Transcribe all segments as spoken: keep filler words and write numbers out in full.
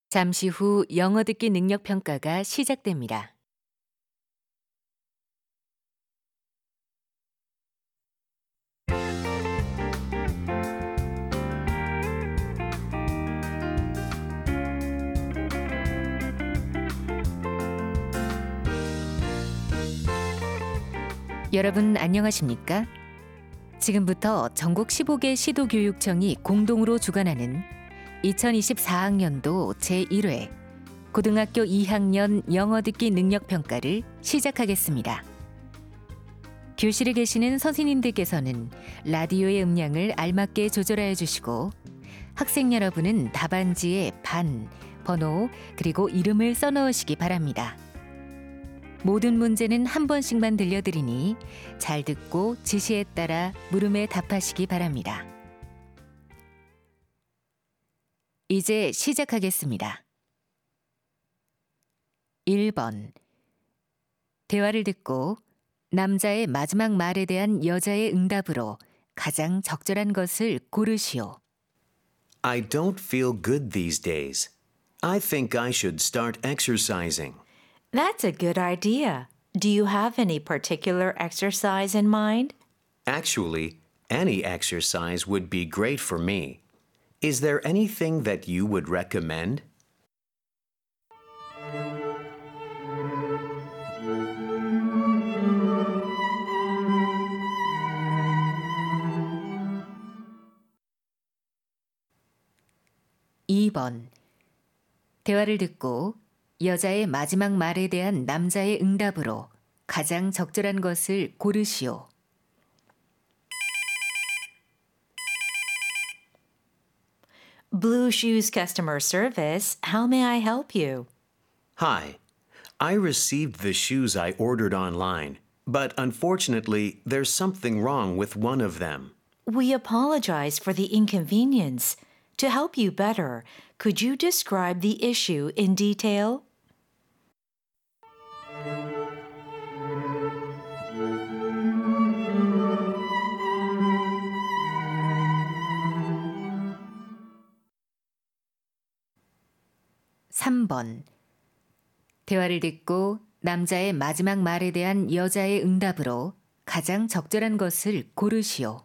잠시 후 영어 듣기 능력 평가가 시작됩니다. 여러분 안녕하십니까? 지금부터 전국 십오 개 시도교육청이 공동으로 주관하는 이천이십사 학년도 제일 회 고등학교 이 학년 영어 듣기 능력 평가를 시작하겠습니다. 교실에 계시는 선생님들께서는 라디오의 음량을 알맞게 조절하여 주시고 학생 여러분은 답안지에 반, 번호, 그리고 이름을 써넣으시기 바랍니다. 모든 문제는 한 번씩만 들려드리니 잘 듣고 지시에 따라 물음에 답하시기 바랍니다. 이제 시작하겠습니다. 일 번. 대화를 듣고 남자의 마지막 말에 대한 여자의 응답으로 가장 적절한 것을 고르시오. I don't feel good these days. I think I should start exercising. That's a good idea. Do you have any particular exercise in mind? Actually, any exercise would be great for me. Is there anything that you would recommend? 이 번. 대화를 듣고 여자의 마지막 말에 대한 남자의 응답으로 가장 적절한 것을 고르시오. Blue Shoes Customer Service, how may I help you? Hi. I received the shoes I ordered online, but unfortunately, there's something wrong with one of them. We apologize for the inconvenience. To help you better, could you describe the issue in detail? 삼 번. 대화를 듣고 남자의 마지막 말에 대한 여자의 응답으로 가장 적절한 것을 고르시오.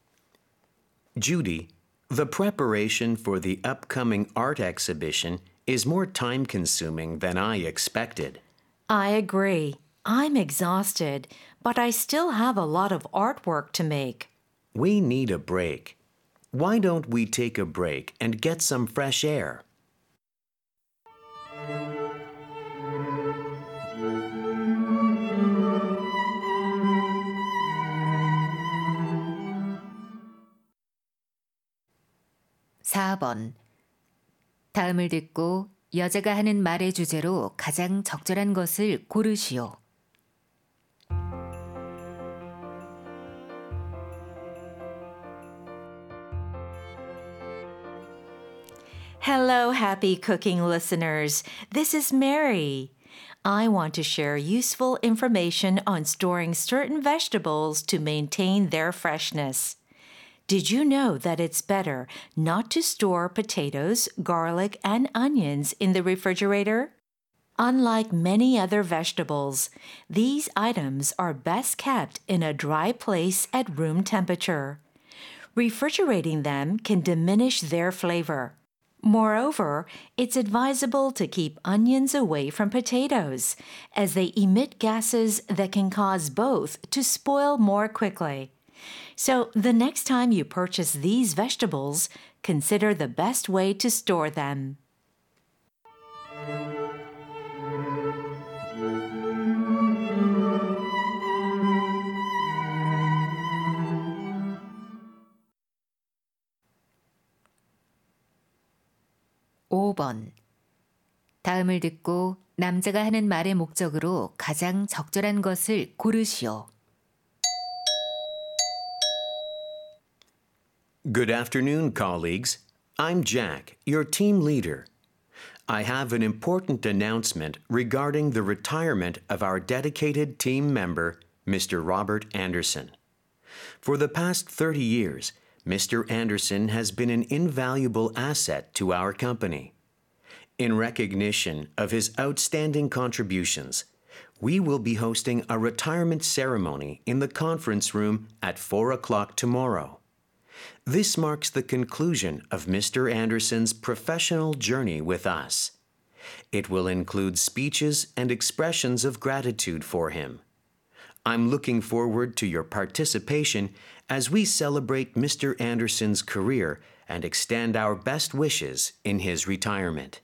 Judy, the preparation for the upcoming art exhibition is more time-consuming than I expected. I agree. I'm exhausted, but I still have a lot of artwork to make. We need a break. Why don't we take a break and get some fresh air? 사 번. 다음을 듣고 여자가 하는 말의 주제로 가장 적절한 것을 고르시오. Hello, happy cooking listeners. This is Mary. I want to share useful information on storing certain vegetables to maintain their freshness. Did you know that it's better not to store potatoes, garlic, and onions in the refrigerator? Unlike many other vegetables, these items are best kept in a dry place at room temperature. Refrigerating them can diminish their flavor. Moreover, it's advisable to keep onions away from potatoes, as they emit gases that can cause both to spoil more quickly. So the next time you purchase these vegetables, consider the best way to store them. 오 번. 다음을 듣고 남자가 하는 말의 목적으로 가장 적절한 것을 고르시오. Good afternoon, colleagues. I'm Jack, your team leader. I have an important announcement regarding the retirement of our dedicated team member, Mister Robert Anderson. For the past thirty years, Mister Anderson has been an invaluable asset to our company. In recognition of his outstanding contributions, we will be hosting a retirement ceremony in the conference room at four o'clock tomorrow. This marks the conclusion of Mister Anderson's professional journey with us. It will include speeches and expressions of gratitude for him. I'm looking forward to your participation as we celebrate Mister Anderson's career and extend our best wishes in his retirement.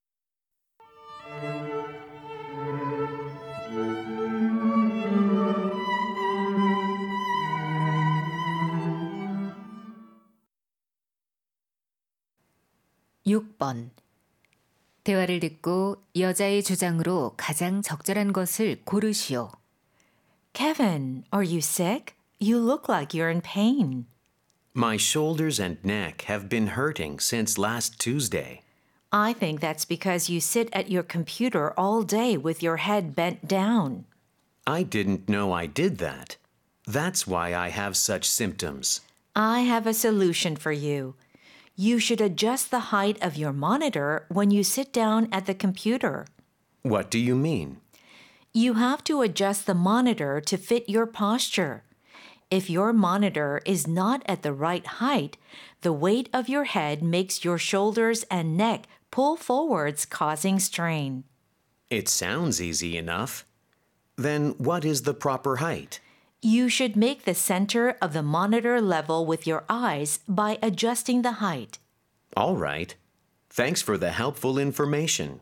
육 번. 대화를 듣고 여자의 주장으로 가장 적절한 것을 고르시오. Kevin, are you sick? You look like you're in pain. My shoulders and neck have been hurting since last Tuesday. I think that's because you sit at your computer all day with your head bent down. I didn't know I did that. That's why I have such symptoms. I have a solution for you. You should adjust the height of your monitor when you sit down at the computer. What do you mean? You have to adjust the monitor to fit your posture. If your monitor is not at the right height, the weight of your head makes your shoulders and neck pull forwards, causing strain. It sounds easy enough. Then what is the proper height? You should make the center of the monitor level with your eyes by adjusting the height. All right. Thanks for the helpful information.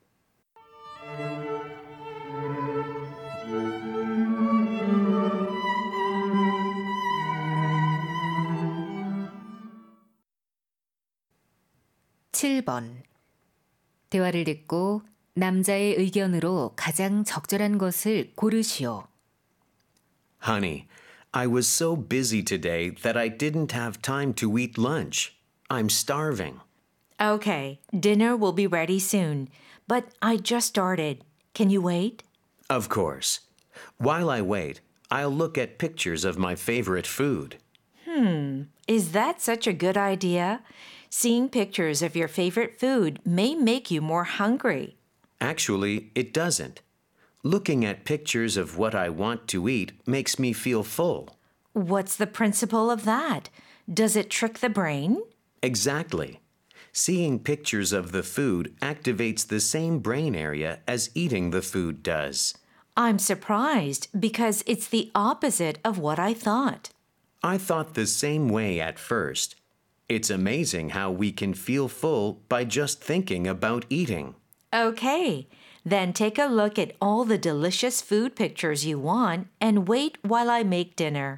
칠 번. 대화를 듣고 남자의 의견으로 가장 적절한 것을 고르시오. Honey, I was so busy today that I didn't have time to eat lunch. I'm starving. Okay, dinner will be ready soon, but I just started. Can you wait? Of course. While I wait, I'll look at pictures of my favorite food. Is that such a good idea? Seeing pictures of your favorite food may make you more hungry. Actually, it doesn't. Looking at pictures of what I want to eat makes me feel full. What's the principle of that? Does it trick the brain? Exactly. Seeing pictures of the food activates the same brain area as eating the food does. I'm surprised because it's the opposite of what I thought. I thought the same way at first. It's amazing how we can feel full by just thinking about eating. Okay, then take a look at all the delicious food pictures you want and wait while I make dinner.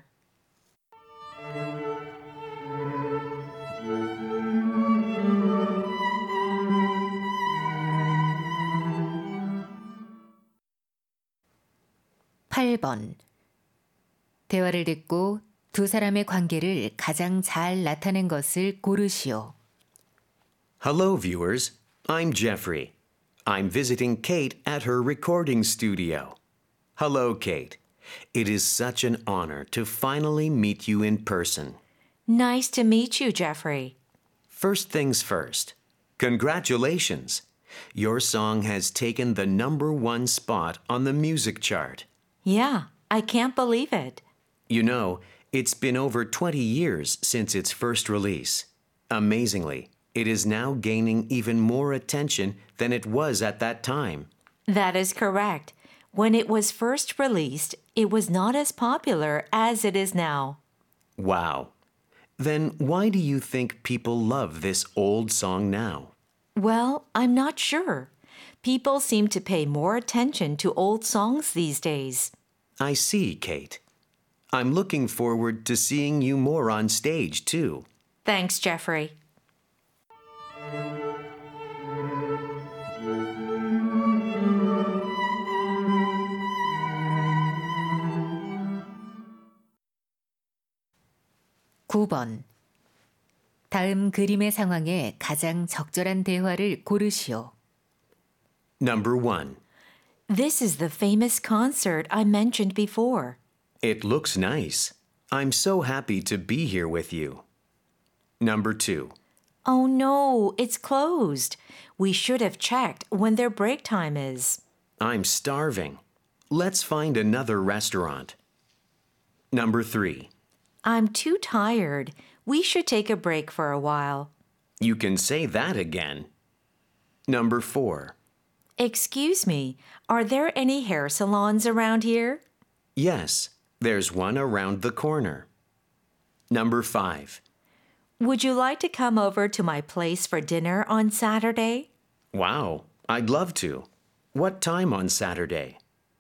팔 번. 대화를 듣고 두 사람의 관계를 가장 잘 나타낸 것을 고르시오. Hello, viewers. I'm Jeffrey. I'm visiting Kate at her recording studio. Hello, Kate. It is such an honor to finally meet you in person. Nice to meet you, Jeffrey. First things first. Congratulations. Your song has taken the number one spot on the music chart. Yeah, I can't believe it. You know, it's been over twenty years since its first release. Amazingly, it is now gaining even more attention than it was at that time. That is correct. When it was first released, it was not as popular as it is now. Wow. Then why do you think people love this old song now? Well, I'm not sure. People seem to pay more attention to old songs these days. I see, Kate. I'm looking forward to seeing you more on stage, too. Thanks, Jeffrey. 구 번. 다음 그림의 상황에 가장 적절한 대화를 고르시오. Number one. This is the famous concert I mentioned before. It looks nice. I'm so happy to be here with you. Number two. Oh no, it's closed. We should have checked when their break time is. I'm starving. Let's find another restaurant. Number three. I'm too tired. We should take a break for a while. You can say that again. Number four. Excuse me, are there any hair salons around here? Yes, there's one around the corner. Number five. Would you like to come over to my place for dinner on Saturday? Wow, I'd love to. What time on Saturday?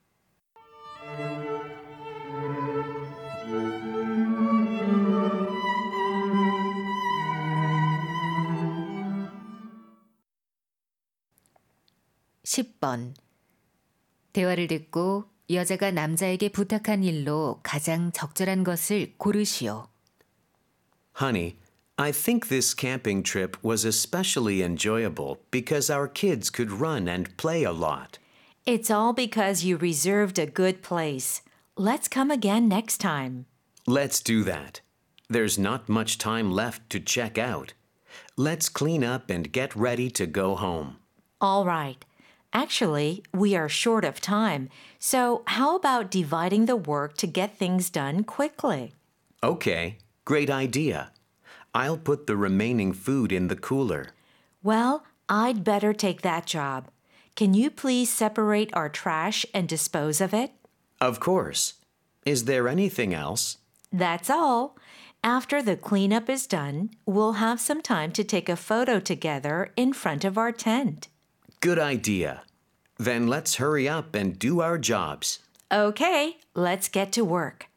십 번. 대화를 듣고 여자가 남자에게 부탁한 일로 가장 적절한 것을 고르시오. Honey, I think this camping trip was especially enjoyable because our kids could run and play a lot. It's all because you reserved a good place. Let's come again next time. Let's do that. There's not much time left to check out. Let's clean up and get ready to go home. All right. Actually, we are short of time, so how about dividing the work to get things done quickly? Okay, great idea. I'll put the remaining food in the cooler. Well, I'd better take that job. Can you please separate our trash and dispose of it? Of course. Is there anything else? That's all. After the cleanup is done, we'll have some time to take a photo together in front of our tent. Good idea. Then let's hurry up and do our jobs. Okay, let's get to work.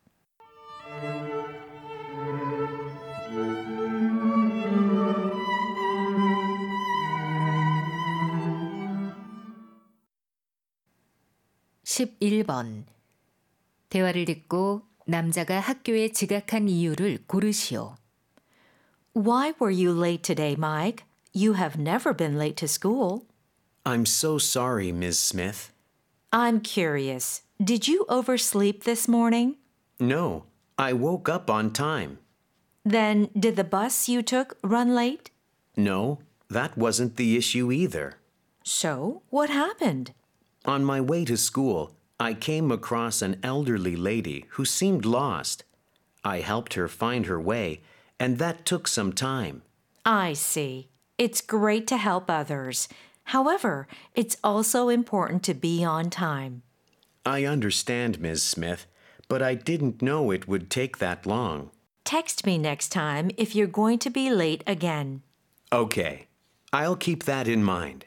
십일 번. 대화를 듣고 남자가 학교에 지각한 이유를 고르시오. Why were you late today, Mike? You have never been late to school. I'm so sorry, Miz Smith. I'm curious. Did you oversleep this morning? No, I woke up on time. Then did the bus you took run late? No, that wasn't the issue either. So, what happened? On my way to school, I came across an elderly lady who seemed lost. I helped her find her way, and that took some time. I see. It's great to help others. However, it's also important to be on time. I understand, Miz Smith, but I didn't know it would take that long. Text me next time if you're going to be late again. Okay, I'll keep that in mind.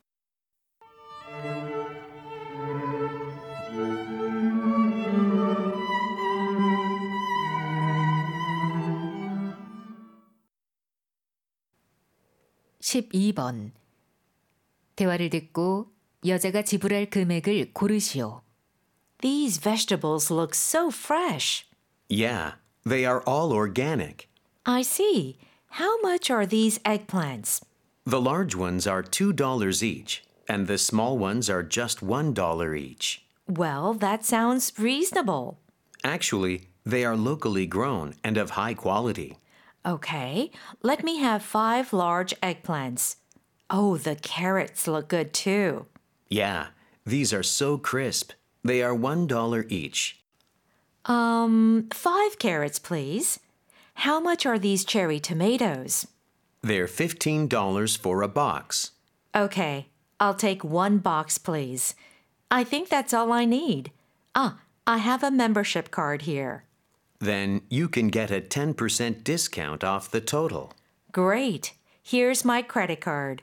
십이 번. 대화를 듣고 여자가 지불할 금액을 고르시오. These vegetables look so fresh. Yeah, they are all organic. I see. How much are these eggplants? The large ones are two dollars each, and the small ones are just one dollar each. Well, that sounds reasonable. Actually, they are locally grown and of high quality. Okay, let me have five large eggplants. Oh, the carrots look good too. Yeah, these are so crisp. They are one dollar each. Um, five carrots, please. How much are these cherry tomatoes? They're fifteen dollars for a box. Okay, I'll take one box, please. I think that's all I need. Ah, I have a membership card here. Then you can get a ten percent discount off the total. Great. Here's my credit card.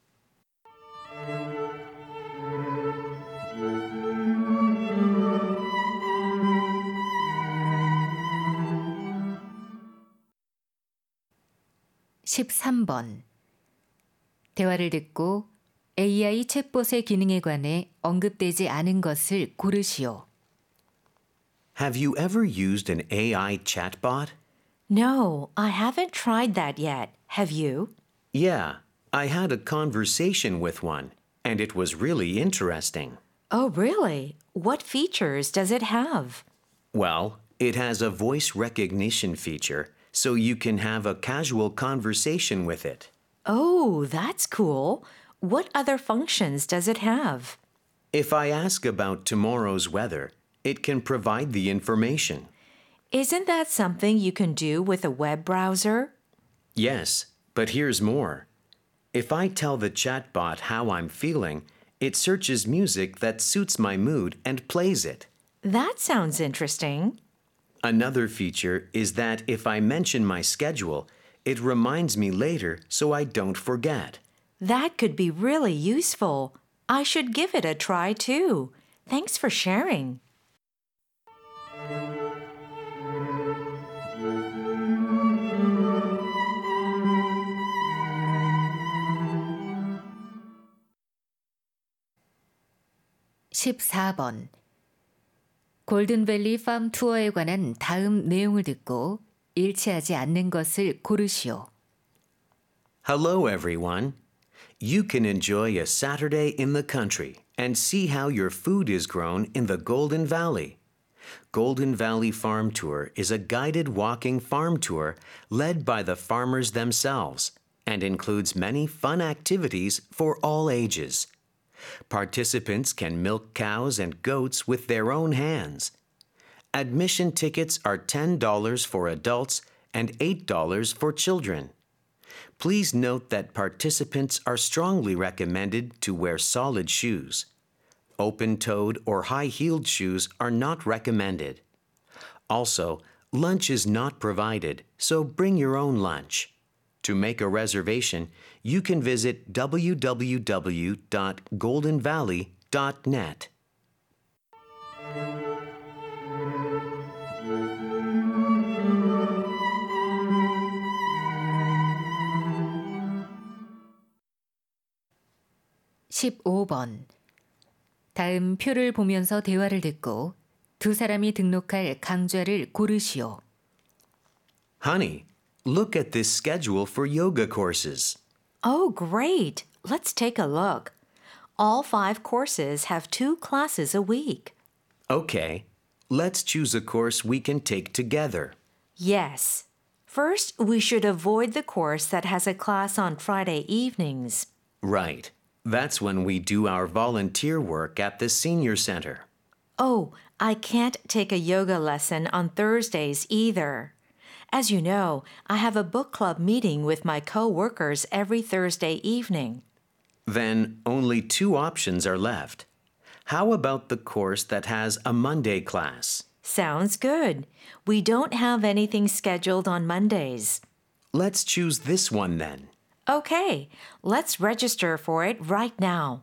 십삼 번. 대화를 듣고 에이아이 챗봇의 기능에 관해 언급되지 않은 것을 고르시오. Have you ever used an A I chatbot? No, I haven't tried that yet. Have you? Yeah, I had a conversation with one, and it was really interesting. Oh, really? What features does it have? Well, it has a voice recognition feature, so you can have a casual conversation with it. Oh, that's cool. What other functions does it have? If I ask about tomorrow's weather, it can provide the information. Isn't that something you can do with a web browser? Yes, but here's more. If I tell the chatbot how I'm feeling, it searches music that suits my mood and plays it. That sounds interesting. Another feature is that if I mention my schedule, it reminds me later so I don't forget. That could be really useful. I should give it a try too. Thanks for sharing. 십사 번. 골든밸리 팜 투어에 관한 다음 내용을 듣고 일치하지 않는 것을 고르시오. Hello, everyone. You can enjoy a Saturday in the country and see how your food is grown in the Golden Valley. Golden Valley Farm Tour is a guided walking farm tour led by the farmers themselves and includes many fun activities for all ages. Participants can milk cows and goats with their own hands. Admission tickets are ten dollars for adults and eight dollars for children. Please note that participants are strongly recommended to wear solid shoes. Open-toed or high-heeled shoes are not recommended. Also, lunch is not provided, so bring your own lunch. To make a reservation, you can visit w w w dot golden valley dot net. 십오 번. 다음 표를 보면서 대화를 듣고 두 사람이 등록할 강좌를 고르시오. Honey, look at this schedule for yoga courses. Oh, great. Let's take a look. All five courses have two classes a week. Okay, let's choose a course we can take together. Yes. First, we should avoid the course that has a class on Friday evenings. Right. That's when we do our volunteer work at the senior center. Oh, I can't take a yoga lesson on Thursdays either. As you know, I have a book club meeting with my co-workers every Thursday evening. Then only two options are left. How about the course that has a Monday class? Sounds good. We don't have anything scheduled on Mondays. Let's choose this one then. Okay, let's register for it right now.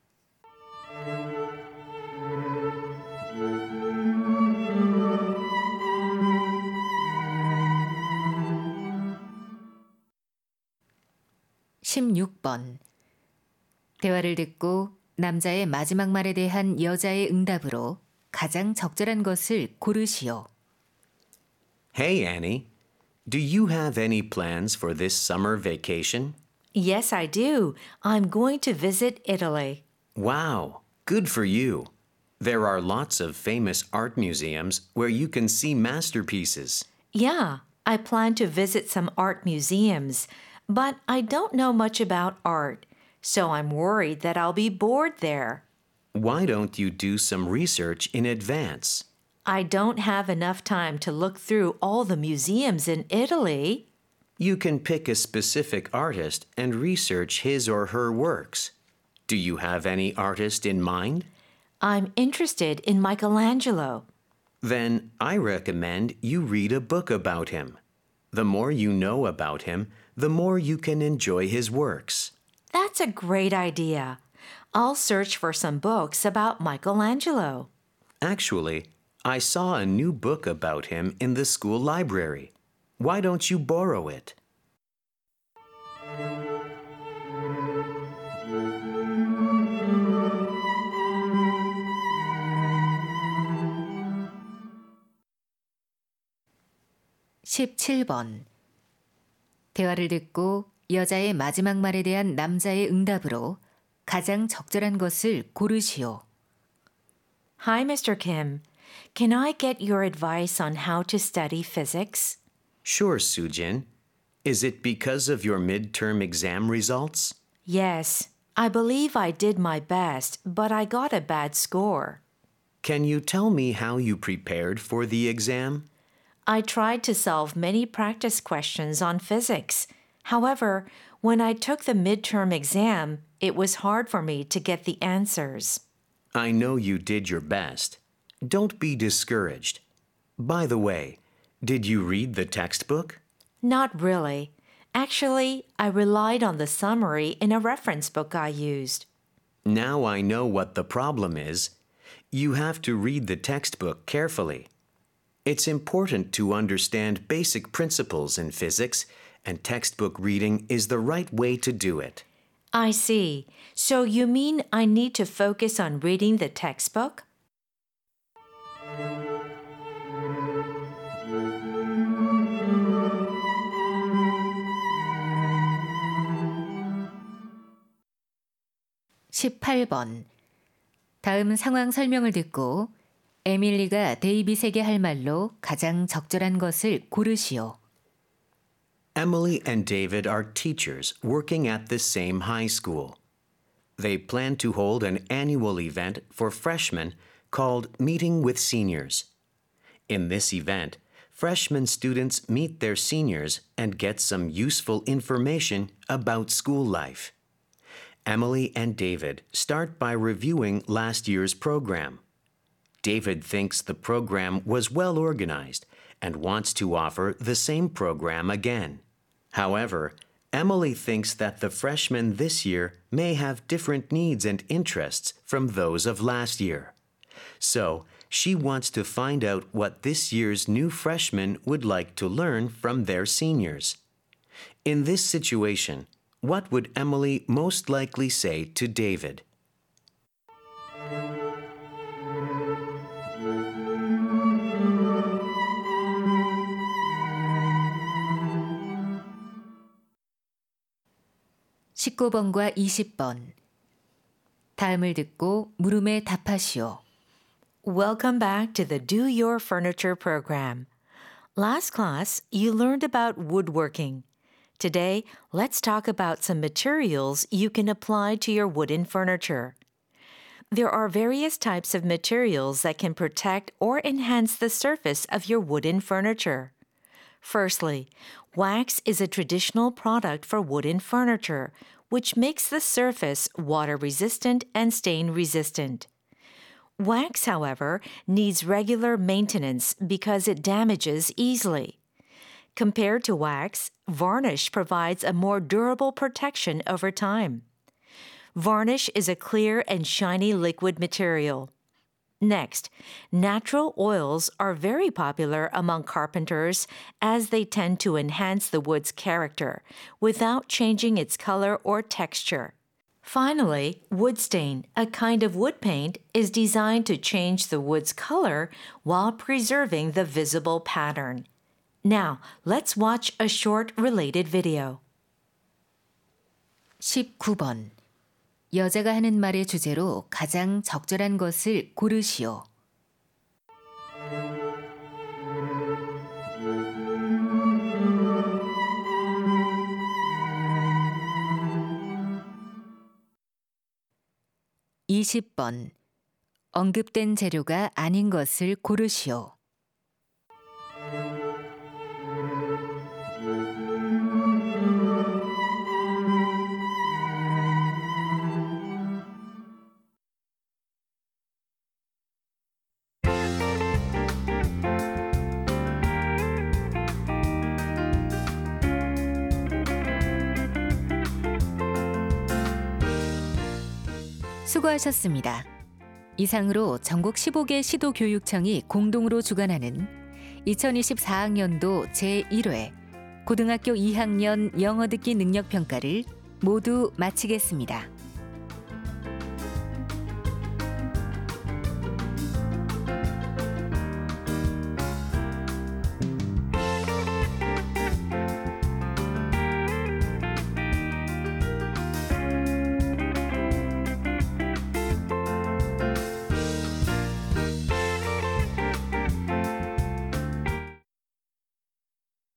십육 번. 대화를 듣고 남자의 마지막 말에 대한 여자의 응답으로 가장 적절한 것을 고르시오. Hey, Annie. Do you have any plans for this summer vacation? Yes, I do. I'm going to visit Italy. Wow, good for you. There are lots of famous art museums where you can see masterpieces. Yeah, I plan to visit some art museums, but I don't know much about art, so I'm worried that I'll be bored there. Why don't you do some research in advance? I don't have enough time to look through all the museums in Italy. You can pick a specific artist and research his or her works. Do you have any artist in mind? I'm interested in Michelangelo. Then I recommend you read a book about him. The more you know about him, the more you can enjoy his works. That's a great idea. I'll search for some books about Michelangelo. Actually, I saw a new book about him in the school library. Why don't you borrow it? 십칠 번. 대화를 듣고 여자의 마지막 말에 대한 남자의 응답으로 가장 적절한 것을 고르시오. Hi, Mister Kim. Can I get your advice on how to study physics? Sure, Sujin. Is it because of your midterm exam results? Yes, I believe I did my best, but I got a bad score. Can you tell me how you prepared for the exam? I tried to solve many practice questions on physics. However, when I took the midterm exam, it was hard for me to get the answers. I know you did your best. Don't be discouraged. By the way, did you read the textbook? Not really. Actually, I relied on the summary in a reference book I used. Now I know what the problem is. You have to read the textbook carefully. It's important to understand basic principles in physics, and textbook reading is the right way to do it. I see. So you mean I need to focus on reading the textbook? 십팔 번. 다음 상황 설명을 듣고 에밀리가 데이빗에게 할 말로 가장 적절한 것을 고르시오. Emily and David are teachers working at the same high school. They plan to hold an annual event for freshmen called Meeting with Seniors. In this event, freshman students meet their seniors and get some useful information about school life. Emily and David start by reviewing last year's program. David thinks the program was well organized and wants to offer the same program again. However, Emily thinks that the freshmen this year may have different needs and interests from those of last year. So, she wants to find out what this year's new freshmen would like to learn from their seniors. In this situation, what would Emily most likely say to David? 십구 번과 이십 번. 다음을 듣고 물음에 답하시오. Welcome back to the Do Your Furniture program. Last class, you learned about woodworking. Today, let's talk about some materials you can apply to your wooden furniture. There are various types of materials that can protect or enhance the surface of your wooden furniture. Firstly, wax is a traditional product for wooden furniture, which makes the surface water-resistant and stain-resistant. Wax, however, needs regular maintenance because it damages easily. Compared to wax, varnish provides a more durable protection over time. Varnish is a clear and shiny liquid material. Next, natural oils are very popular among carpenters as they tend to enhance the wood's character without changing its color or texture. Finally, wood stain, a kind of wood paint, is designed to change the wood's color while preserving the visible pattern. Now, let's watch a short related video. 십구 번. 여자가 하는 말의 주제로 가장 적절한 것을 고르시오. 이십 번. 언급된 재료가 아닌 것을 고르시오. 수고하셨습니다. 이상으로 전국 십오 개 시도교육청이 공동으로 주관하는 이천이십사 학년도 제일 회 고등학교 이 학년 영어 듣기 능력 평가를 모두 마치겠습니다.